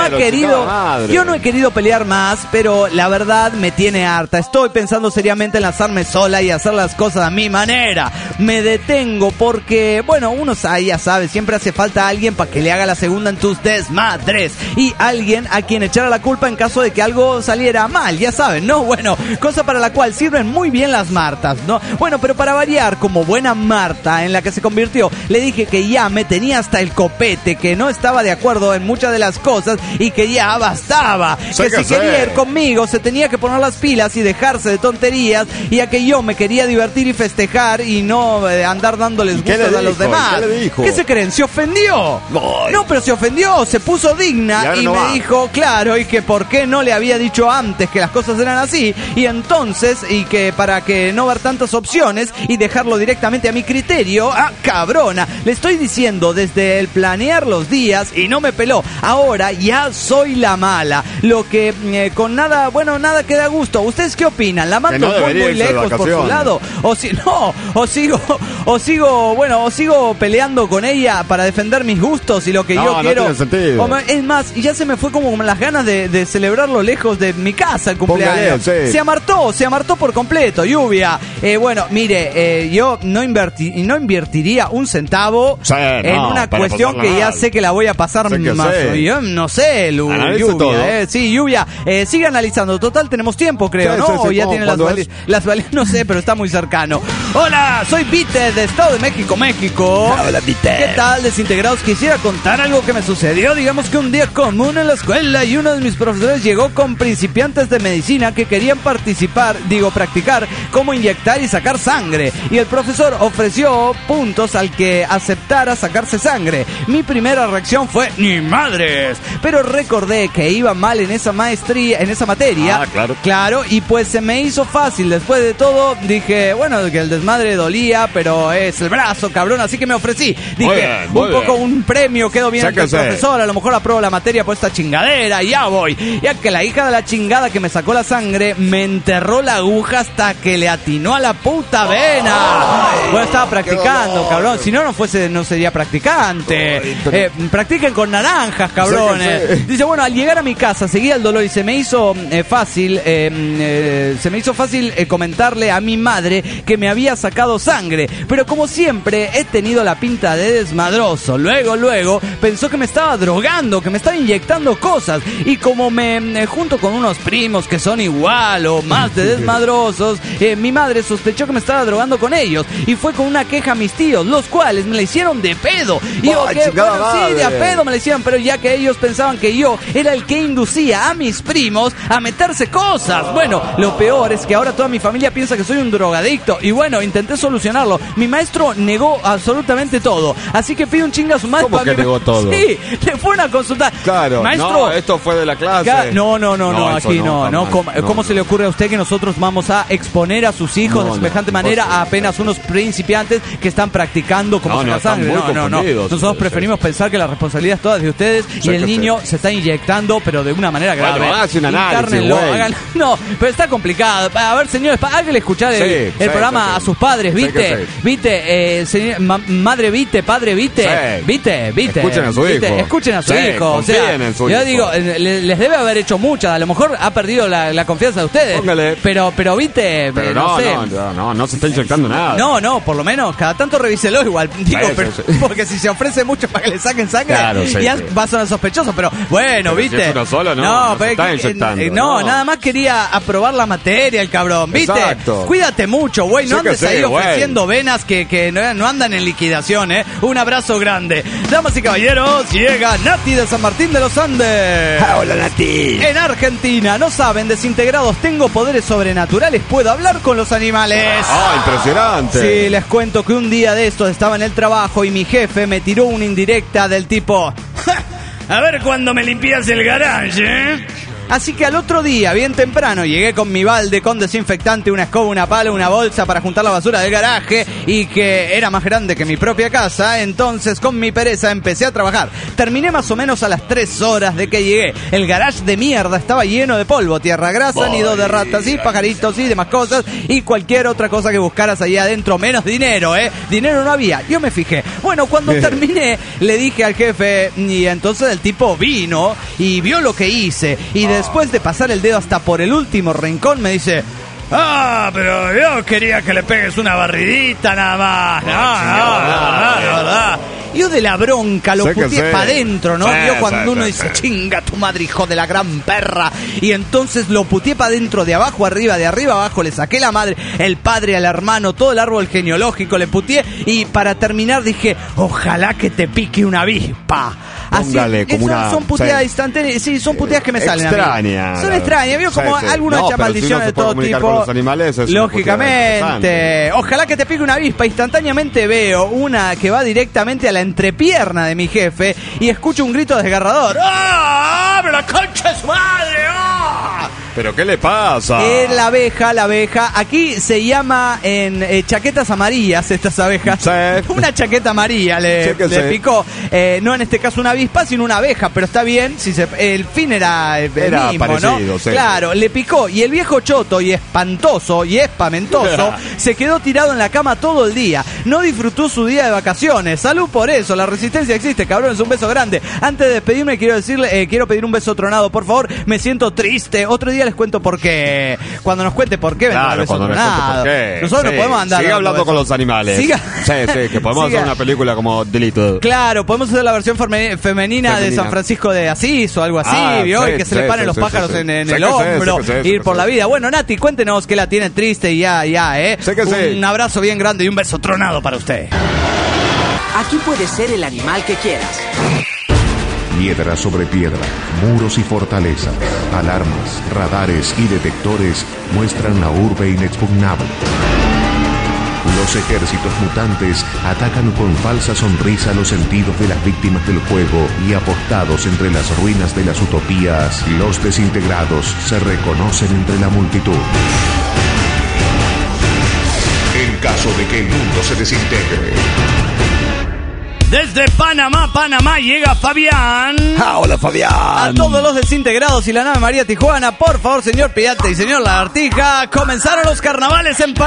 Yo no he querido pelear más, pero la verdad me tiene harta. Estoy pensando seriamente en lanzarme sola y hacer las cosas a mi manera. Me detengo porque, bueno, uno ya sabe, siempre hace falta alguien para que le haga la segunda en tus desmadres. Y alguien a quien echar la culpa en caso de que algo saliera mal, ya saben, ¿no? Bueno, cosa para la cual sirven muy bien las Martas, ¿no? Bueno, pero para variar, como buena Marta en la que se convirtió, le dije que ya me tenía hasta el copete, que no estaba de acuerdo en muchas de las cosas y que ya bastaba. Que si quería ir conmigo se tenía que poner las pilas y dejarse de tonterías, y a que yo me quería divertir y festejar y no andar dándoles gustos a los demás. ¿Qué se creen? ¿Se ofendió? No, pero se ofendió, se puso digna y me dijo, claro, y que por qué no le había dicho antes que las cosas eran así, y entonces, y que para que no ver tantas opciones y dejarlo directamente a mi criterio. Cabrona, le estoy diciendo desde el planear los días y no me peló. Ahora ya soy la mala, lo que con nada queda a gusto. ¿Ustedes qué opinan? ¿La mando muy lejos por su lado? O sigo peleando con ella para defender mis gustos y lo que yo quiero. No tiene sentido. Es más, ya se me fue como las ganas de celebrarlo lejos de mi casa el cumpleaños. Se amartó por completo, Lluvia. Bueno, mire, yo no invertiría un centavo en una cuestión que ya sé que la voy a pasar más. Yo no sé, Lluvia. Sí, Lluvia, sigue analizando. Total, tenemos tiempo, creo, ¿no? O ya tiene las validas. No sé, pero está muy cercano. Hola, soy Peter. de Estado de México, México. Hola, Peter. ¿Qué tal, desintegrados? Quisiera contar algo que me sucedió. Digamos que un día común en la escuela y uno de mis profesores llegó con principiantes de medicina que querían practicar cómo inyectar y sacar sangre. Y el profesor ofreció puntos al que aceptara sacarse sangre. Mi primera reacción fue, ¡ni madres! Pero recordé que iba mal en esa materia. Claro, y pues se me hizo fácil. Después de todo, dije, bueno, que el desmadre dolía, pero es el brazo, cabrón, así que me ofrecí. Dije, un premio, quedo bien ante el profesor, a lo mejor apruebo la materia por esta chingadera, y ya voy. Ya que la hija de la chingada que me sacó la sangre, me enterró la aguja hasta que le atinó a la puta vena. Bueno, estaba practicando, cabrón, si no, no sería practicante. Practiquen con naranjas, cabrones. Dice, bueno, al llegar a mi casa, seguía el dolor y se me hizo fácil comentarle a mi madre que me había sacado sangre, pero como siempre he tenido la pinta de desmadroso. Luego pensó que me estaba drogando, que me estaba inyectando cosas, y como me junto con unos primos que son igual o más de desmadrosos, mi madre sospechó que me estaba drogando con ellos y fue con una queja a mis tíos, los cuales me la hicieron de pedo. Y yo, sí, de a pedo me la hicieron, pero ya que ellos pensaban que yo era el que inducía a mis primos a meterse cosas. Bueno, lo peor es que ahora toda mi familia piensa que soy un drogadicto, y bueno, intenté solucionarlo. Mi maestro negó absolutamente todo, así que pido un chinga a su madre. ¿Cómo que negó todo? Sí, le fueron a consultar. Claro, maestro, no, esto fue de la clase. No, aquí no. ¿Cómo se le ocurre a usted que nosotros vamos a exponer a sus hijos de semejante manera a apenas unos principiantes que están practicando como sacar sangre? No. Nosotros preferimos pensar que la responsabilidad es toda de ustedes, y el niño se está inyectando, pero de una manera grave. Bueno, hace un análisis, no, pero está complicado. A ver, señores, háganle escuchar el programa a sus padres, ¿viste? Madre, ¿viste? Padre, ¿viste? ¿Viste? Escuchen a su hijo. Escuchen a su hijo. O sea, yo digo, les debe haber hecho muchas. A lo mejor ha perdido la confianza de ustedes. Póngale. Pero ¿viste? Pero no se está inyectando nada. No, por lo menos cada tanto revíselo igual. Digo, porque si se ofrece mucho para que le saquen sangre, ya va a sonar sospechoso. Pero bueno, ¿viste? Si es uno solo, no se está inyectando. Nada más quería aprobar la materia, el cabrón, ¿viste? Exacto. Cuídate mucho, güey. No andes ahí ofreciendo venas que no andan en liquidación, ¿eh? Un abrazo grande. Damas y caballeros, llega Nati de San Martín de los Andes. Hola, Nati. En Argentina, no saben, desintegrados, tengo poderes sobrenaturales, puedo hablar con los animales. Impresionante. Sí, les cuento que un día de estos estaba en el trabajo y mi jefe me tiró una indirecta del tipo: a ver cuándo me limpias el garage, ¿eh? Así que al otro día, bien temprano, llegué con mi balde, con desinfectante, una escoba, una pala, una bolsa para juntar la basura del garaje, y que era más grande que mi propia casa. Entonces, con mi pereza, empecé a trabajar. Terminé más o menos a las 3 horas de que llegué. El garage de mierda estaba lleno de polvo, tierra grasa, nido de ratas y pajaritos y demás cosas, y cualquier otra cosa que buscaras ahí adentro, menos dinero, Dinero no había. Yo me fijé. Bueno, cuando terminé, le dije al jefe, y entonces el tipo vino y vio lo que hice, y después de pasar el dedo hasta por el último rincón, me dice: pero yo quería que le pegues una barridita nada más. verdad. Yo de la bronca lo puteé para adentro, ¿no? Yo cuando uno dice: chinga tu madre, hijo de la gran perra. Y entonces lo puteé para adentro, de abajo arriba, de arriba abajo. Le saqué la madre, el padre al hermano, todo el árbol genealógico le puteé. Y para terminar dije: ojalá que te pique una avispa. Así, son puteadas instantáneas. Sí, son puteadas que me salen a mí. Son extrañas. Veo como algunos echan maldiciones de todo tipo. Con los animales, lógicamente. Ojalá que te pique una avispa. Instantáneamente veo una que va directamente a la entrepierna de mi jefe y escucho un grito desgarrador. ¡Pero la concha de su madre! ¿Pero qué le pasa? La abeja. Aquí se llama en chaquetas amarillas estas abejas. Sí. Una chaqueta amarilla le picó. No en este caso una avispa, sino una abeja, pero está bien. El fin era el mismo, parecido, ¿no? Sí. Claro, le picó y el viejo choto y espantoso y espamentoso se quedó tirado en la cama todo el día. No disfrutó su día de vacaciones. Salud por eso, la resistencia existe, cabrones. Un beso grande. Antes de despedirme quiero pedir un beso tronado, por favor. Me siento triste. Otro día les les cuento por qué. Cuando nos cuente por qué, claro, cuando nos cuente por qué. Nosotros no podemos andar. Sigue hablando con los animales. Sí, que podemos hacer una película como Delito. Claro, podemos hacer la versión femenina de San Francisco de Asís o algo así, ¿vio? Y que se le paren los pájaros en el hombro, ir por la vida. Bueno, Nati, cuéntenos que la tiene triste y ya, Un abrazo bien grande y un beso tronado para usted. Aquí puedes ser el animal que quieras. Piedra sobre piedra, muros y fortalezas, alarmas, radares y detectores muestran la urbe inexpugnable. Los ejércitos mutantes atacan con falsa sonrisa los sentidos de las víctimas del juego y apostados entre las ruinas de las utopías, los desintegrados se reconocen entre la multitud. En caso de que el mundo se desintegre. Desde Panamá llega Fabián. Hola, Fabián. A todos los desintegrados y la nave María Tijuana, por favor, señor Pirata y señor Lagartija, comenzaron los carnavales en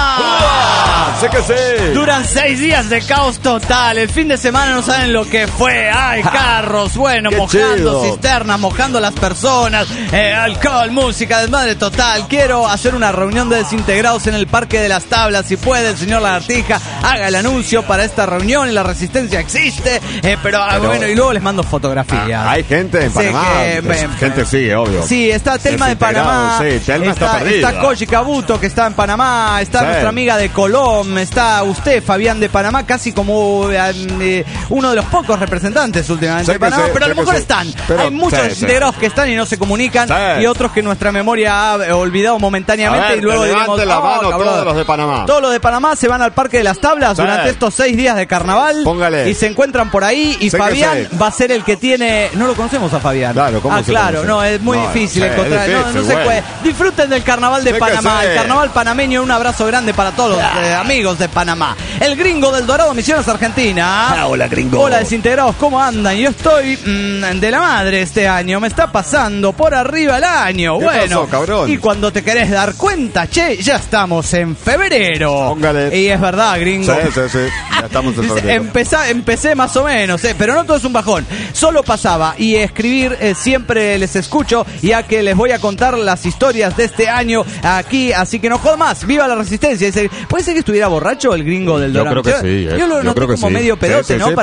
Panamá. Sé que sí. Duran 6 días de caos total. El fin de semana no saben lo que fue. Ay, carros, bueno, mojando cisternas, mojando las personas, alcohol, música, desmadre total. Quiero hacer una reunión de desintegrados en el Parque de las Tablas. Si puede, el señor Lagartija, haga el anuncio para esta reunión y la resistencia existe, pero bueno, y luego les mando fotografías. Hay gente en Panamá. Gente sigue, obvio. Sí, está Telma de Panamá. Sí, Telma está perdida. Está Koji Kabuto, que está en Panamá. Está nuestra amiga de Colón. Está usted, Fabián de Panamá, casi como uno de los pocos representantes últimamente de Panamá. Pero a lo mejor están. Hay muchos desintegrados que están y no se comunican. Y otros que nuestra memoria ha olvidado momentáneamente. Y luego levante la mano todos los de Panamá. Todos los de Panamá se van al Parque de las Tablas durante estos 6 días de carnaval. Póngale. Y se encuentran por ahí y Fabián va a ser el que tiene... No lo conocemos a Fabián. Claro, ¿cómo se claro, no, es muy difícil encontrar. No se puede. Disfruten del carnaval de Panamá, el carnaval panameño. Un abrazo grande para todos los amigos de Panamá. El gringo del Dorado, Misiones, Argentina. Hola, gringo. Hola, desintegrados, ¿cómo andan? Yo estoy de la madre este año. Me está pasando por arriba el año. ¿Qué pasó, cabrón? Y cuando te querés dar cuenta, ya estamos en febrero. Póngale. Y es verdad, gringo. Sí. Ya estamos en febrero. Empecé más o menos, pero no todo es un bajón. Solo pasaba y escribir siempre les escucho, ya que les voy a contar las historias de este año aquí, así que no jodas más. ¡Viva la resistencia! ¿Puede ser que estuviera borracho el gringo del Dorado? Yo creo que sí. Yo lo noté como medio pedote, ¿no?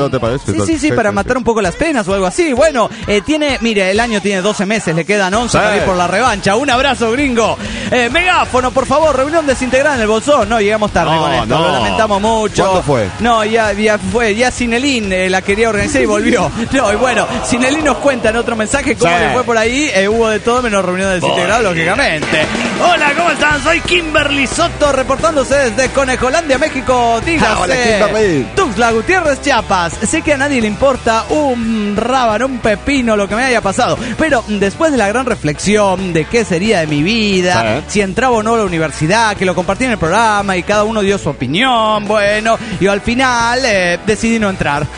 Sí, para matar un poco las penas o algo así. Bueno, el año tiene 12 meses, le quedan 11 para ir por la revancha. Un abrazo, gringo. Megáfono, por favor, reunión desintegrada en el Bolsón. No, llegamos tarde con esto, lo lamentamos mucho. ¿Cuándo fue? No, ya fue, ya Sinelín la quería organizar y volvió. No, y bueno, Sinelín nos cuenta en otro mensaje cómo le fue por ahí. Hubo de todo menos reunión desintegrada, lógicamente. Hola, ¿cómo están? Soy Kimberly Soto, reportándose desde Conejolandia, México. Dígase, Tuxtla Gutiérrez, Chiapas. Sé que a nadie le importa un rábano, un pepino, lo que me haya pasado, pero después de la gran reflexión de qué sería de mi vida, si entraba o no a la universidad, que lo compartí en el programa y cada uno dio su opinión, bueno, yo al final decidí no entrar.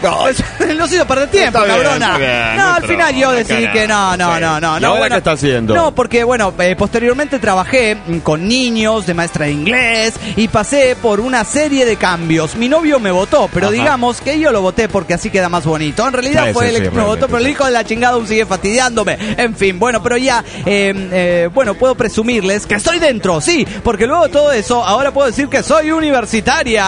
No sido perder tiempo, cabrona. Al final yo decidí que no. ¿Qué está haciendo? No, porque bueno, posteriormente trabajé con niños de maestra de inglés y pasé por una serie de cambios. Mi novio me votó, pero digamos que yo lo voté porque así queda más bonito. En realidad fue él el que me votó, pero el hijo de la chingada aún sigue fastidiándome. En fin, bueno, pero ya, puedo presumirles que estoy dentro, sí, porque luego de todo eso, ahora puedo decir que soy universitaria.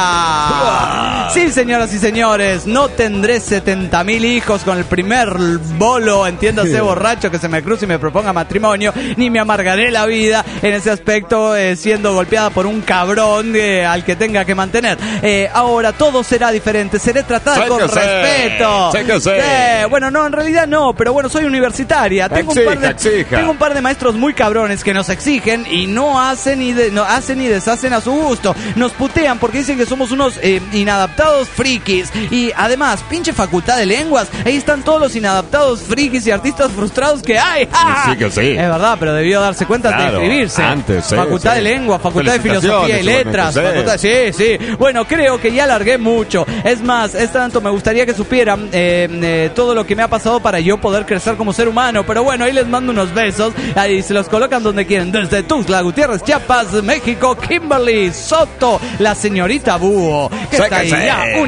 Sí, señoras y señores, no tendré 70,000 hijos con el primer bolo, entiéndase, borracho que se me cruce y me proponga matrimonio, ni me amargaré la vida en ese aspecto siendo golpeada por un cabrón al que tenga que mantener. Ahora todo será diferente, seré tratada con respeto. Bueno, no, en realidad no, pero bueno, soy universitaria. Tengo un par de maestros muy cabrones que nos exigen y no hacen y deshacen a su gusto. Nos putean porque dicen que somos unos inadaptados frikis. Y además, pinche facultad de lenguas, ahí están todos los inadaptados frikis y artistas frustrados que hay. Sí que sí. Es verdad, pero debió darse cuenta de inscribirse. Antes, facultad de lengua, facultad de filosofía y letras. Sí. Bueno, creo que ya largué mucho. Es más, es tanto, me gustaría que supieran todo lo que me ha pasado para yo poder crecer como ser humano. Pero bueno, ahí les mando unos besos. Ahí se los colocan donde quieren. Desde Tuxtla Gutiérrez, Chiapas, México, Kimberly Soto, la señorita Búho, que está ahí ya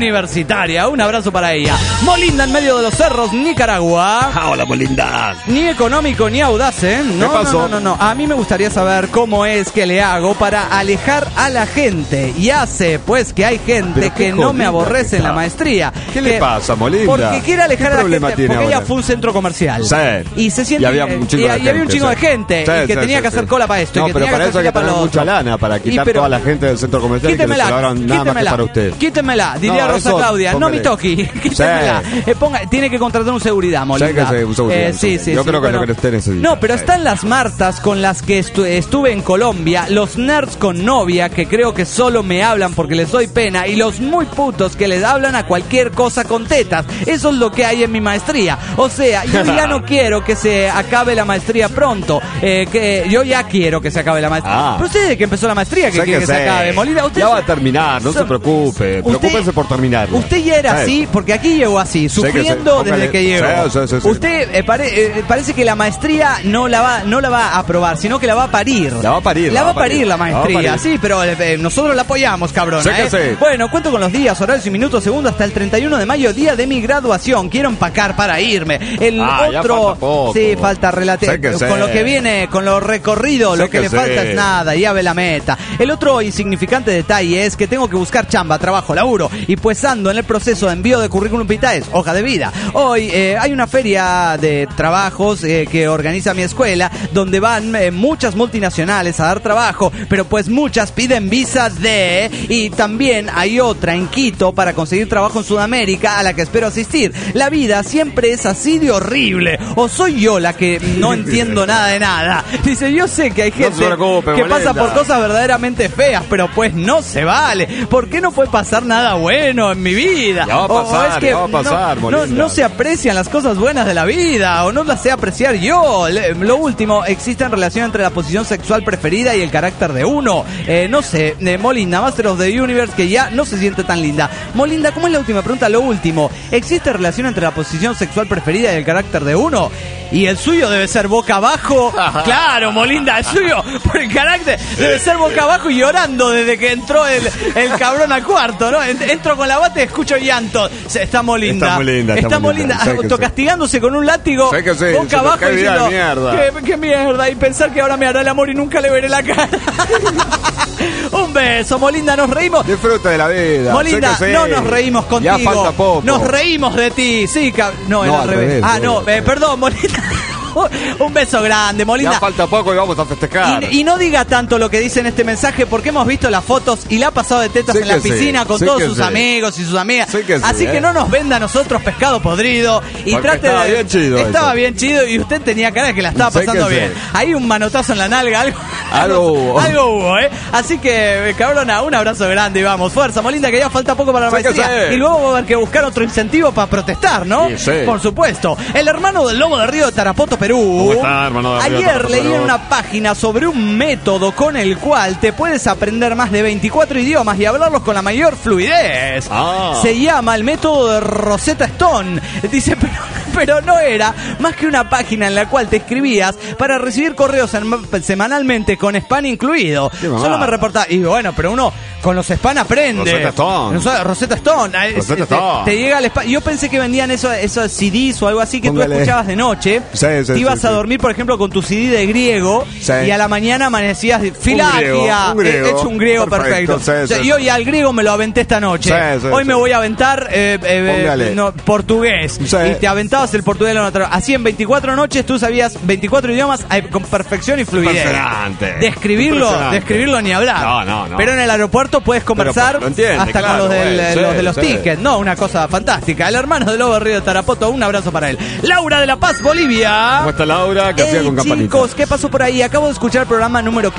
universitaria. Un abrazo para ella. Molinda en medio de los cerros, Nicaragua. Hola, Molinda. Ni económico ni audaz, ¿eh? No, ¿Qué pasó? No. A mí me gustaría saber cómo es que le hago para alejar a la gente. Y hace, pues, que hay gente que no me aborrece en la maestría. ¿Qué le pasa, Molinda? Porque quiere alejar a la gente. Porque ahora? ella fue un centro comercial. Sí. Y se siente. Y había un chingo de gente. Sí, y que tenía que hacer cola para esto. No, y que pero tenía para eso hay que tener mucha lana para quitar toda la gente del centro comercial y que les colaboran nada más que para usted. Quítemela, diría Rosa Claudia. No mi toqui. Quítemela. Tiene que contratar un seguridad, Molinda. Sí. Yo creo que lo que usted necesita. No, pero están las martas con las que estuve en Colombia, los nerds con novia que creo que solo me hablan porque les doy pena y los muy putos que les hablan a cualquier cosa con tetas. Eso es lo que hay en mi maestría. O sea, yo ya no quiero que se acabe la maestría pronto. Que yo ya quiero que se acabe la maestría. Pero usted desde que empezó la maestría que quiere que se acabe, Molinda. Usted ya va a terminar, no se preocupe. Preocúpese por terminar. Usted ya era así, porque aquí llegó así, sufriendo desde que llegó. Usted parece que la maestría no la va a aprobar, sino que la va a parir. La va a parir la maestría, sí, pero nosotros la apoyamos, cabrón. Bueno, cuento con los días, horarios y minutos segundo hasta el 31 de mayo, día de mi graduación. Quiero empacar para irme. El otro, poco. Sí, falta relativo. Con lo que viene, con lo recorrido, lo que le falta es nada, ya ve la meta. El otro insignificante detalle es que tengo que buscar chamba, trabajo, laburo, y pues ando en el proceso de envío de currículum vitae, hoja de vida. Hoy hay una feria de trabajos que organiza mi escuela, donde van muchas multinacionales a dar trabajo, pero pues muchas piden visa D, y también hay otra en Quito para conseguir trabajo en Sudamérica a la que espero asistir. La vida siempre es así de horrible, o soy yo la que no entiendo nada de nada. Dice, yo sé que hay gente que pasa por cosas verdaderamente feas, pero pues no se vale. ¿Por qué no puede pasar nada bueno en mi vida? Ya va a pasar, es que ya va a pasar, no se aprecian las cosas buenas de la vida, o no las sé apreciar yo. Lo último, existe relación entre la posición sexual preferida y el carácter de uno. No sé, Molinda, Master of the Universe, que ya no se siente tan linda. Molinda, ¿cómo es la última pregunta? Lo último, ¿existe relación entre la posición sexual preferida y el carácter de uno? Y el suyo debe ser boca abajo. Claro, Molinda, el suyo, por el carácter, debe ser boca abajo y llorando desde que entró el cabrón al cuarto, ¿no? Entro con la bata y escucho llanto. Está Molinda. Está Molinda. Autocastigándose con un látigo, boca abajo, diciendo, qué mierda, y pensar que ahora me hará el amor y nunca le veré la cara. Un beso, Molinda, nos reímos. Disfruta de la vida. Molinda, no nos reímos contigo. Ya falta poco. Nos reímos de ti. Sí, no, era al revés. Perdón, Molinda. Un beso grande, Molinda. Ya falta poco y vamos a festejar. Y no diga tanto lo que dice en este mensaje, porque hemos visto las fotos y la ha pasado de tetas en la piscina con todos sus amigos y sus amigas. Así que no nos venda a nosotros pescado podrido y porque trate estaba de. Bien chido estaba bien chido y usted tenía cara de que la estaba pasando bien. Hay un manotazo en la nalga, algo hubo, Así que, cabrona, un abrazo grande y vamos. Fuerza, Molinda, que ya falta poco para la maestría. Y luego va a haber que buscar otro incentivo para protestar, ¿no? Por supuesto. El hermano del lobo de Río de Tarapoto, Perú. ¿Cómo está, hermano? Ayer leí en una página sobre un método con el cual te puedes aprender más de 24 idiomas y hablarlos con la mayor fluidez. Se llama el método de Rosetta Stone. Dice, pero no era más que una página en la cual te escribías para recibir correos semanalmente con spam incluido. Solo me reportaba. Y bueno, pero uno con los spam aprende. Rosetta Stone. Te llega el spam. Yo pensé que vendían esos CDs o algo así que tú escuchabas de noche. Te ibas a dormir, por ejemplo, con tu CD de griego y a la mañana amanecías Filagia. Es un griego perfecto. Yo ya al griego me lo aventé esta noche. Hoy me voy a aventar portugués. Y te aventabas el portugués de la naturaleza. Así en 24 noches tú sabías 24 idiomas con perfección y fluidez. Describirlo ni hablar. No. Pero en el aeropuerto puedes conversar hasta con los de los tickets. No, una cosa fantástica. El hermano de Lobo Río de Tarapoto, un abrazo para él. Laura de La Paz, Bolivia. ¿Cómo está Laura? ¿Qué hacía con campanita? Chicos, ¿qué pasó por ahí? Acabo de escuchar el programa número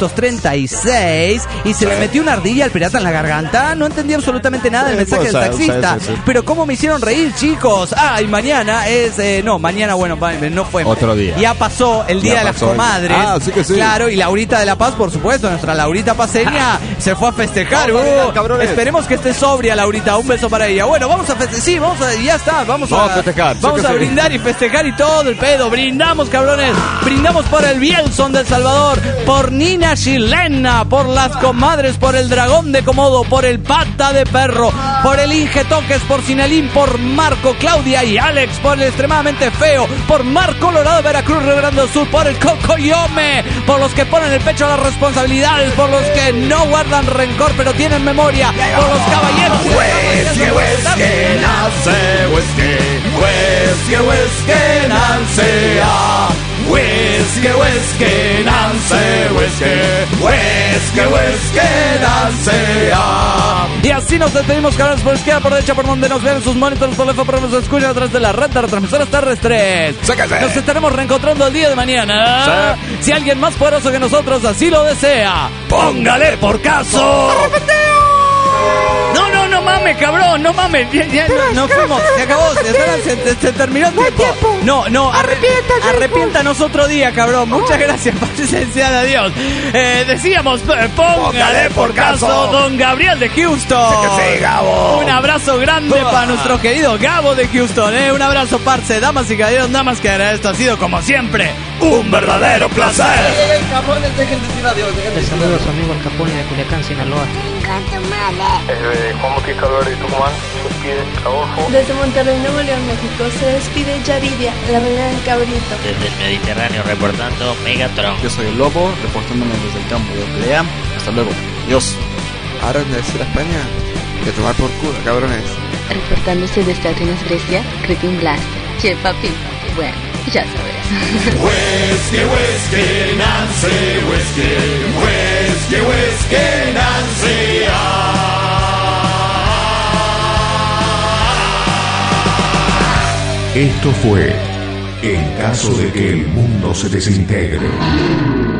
536 y se le metió una ardilla al pirata en la garganta. No entendí absolutamente nada del mensaje del taxista. Pero cómo me hicieron reír, chicos. Y mañana es... no, mañana, bueno, no fue. Otro día. Ya pasó el Día de las Comadres. Sí que sí. Claro, y Laurita de la Paz, por supuesto, nuestra Laurita paseña se fue a festejar. Esperemos que esté sobria, Laurita. Un beso para ella. Bueno, vamos a festejar. Sí, ya está. Vamos a festejar. Vamos a brindar y festejar y todo el pedo. Brindamos, cabrones. Brindamos por el Bielson del Salvador, por Nina Chilena, por las comadres, por el Dragón de Komodo, por el Pata de Perro, por el Inge Toques, por Sinelín, por Marco, Claudia y Alex, por el Extremadamente Feo, por Marco Colorado, Veracruz, Río Grande do Sur, por el Cocoyome, por los que ponen el pecho a las responsabilidades, por los que no guardan rencor pero tienen memoria, por los caballeros. Whisky, whisky, Nancy, whisky, whisky, Nancy, whisky, whisky, Nancy, whisky, Nancy. Y así nos despedimos, cabrones, por izquierda, por derecha, por donde nos vean sus monitores, por teléfono, por nos escuchan a través de la red de retransmisoras terrestres. Nos estaremos reencontrando el día de mañana. Si alguien más poderoso que nosotros así lo desea, póngale por caso. No mames, cabrón, no mames. Ya no fuimos, se acabó, se terminó el tiempo. No, arrepiéntanos otro día, cabrón. Muchas gracias, presencial, adiós. Decíamos, póngale por caso, don Gabriel de Houston. Sí, Gabo. Un abrazo grande para nuestro querido Gabo de Houston. Un abrazo, parce, damas y caballeros, nada más que esto ha sido, como siempre, un verdadero placer. Cabrones, dejen de decir adiós. Les saludo a su amigo Al Capone de Culiacán, Sinaloa. Juan Bautista Álvarez de Tucumán, se despide Adolfo. Desde Monterrey, Nuevo León, México, se despide Yaridia, la reina del cabrito. Desde el Mediterráneo, reportando Megatron. Yo soy el Lobo, reportándome desde el campo de pelea. Hasta luego. Adiós. Ahora es de España, de tomar por culo, cabrones. Reportándose desde Atenas, Grecia, Creeping Blast. Che, papi, bueno, ya sabes. Whisky, whisky, Nancy, whisky, whisky, whisky, Nancy. Esto fue En caso de que el mundo se desintegre.